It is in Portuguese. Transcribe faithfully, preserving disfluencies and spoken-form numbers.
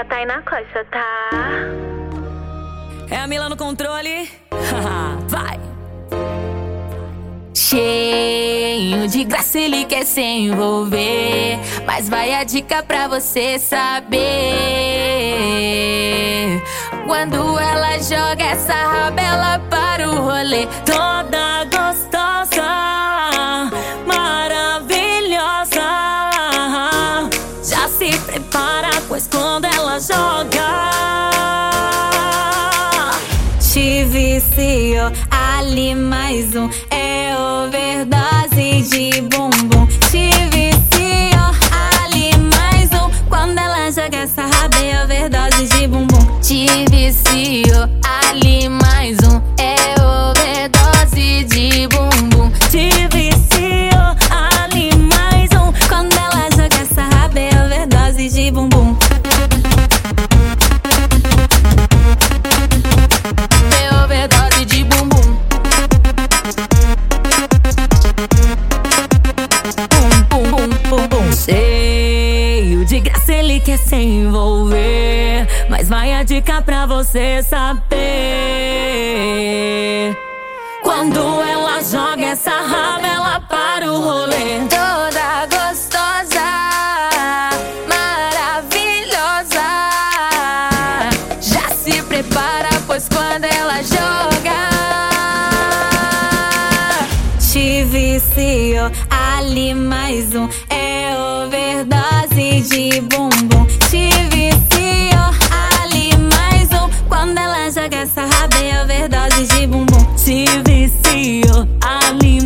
Tainá Costa, tá? É a Mila no controle. Vai! Cheio de graça, ele quer se envolver, mas vai a dica pra você saber. Quando ela joga essa rabela para o rolê, Toda gostosa, maravilhosa, já se prepara, pois quando ela joga, te viciou. Ali mais um, é overdose de bumbum. Te viciou. Ali mais um, quando ela joga essa raba, é overdose de bumbum. Te viciou. Ali mais um, é overdose de bumbum. te viciou. Ali mais um, quando ela joga essa raba, é overdose de bumbum. É overdose de bumbum. Bum, bum, bum, bum. Cheio de graça, ele quer se envolver, mas vai a dica pra você saber. Quando ela joga essa raba, ela para o rolê. Toda gostosa, maravilhosa, já se prepara, pois quando ela joga, te viciou. Ali mais um, é overdose de bumbum. Te viciou. Ali mais um, quando ela joga essa raba, é overdose de bumbum. Te viciou. Ali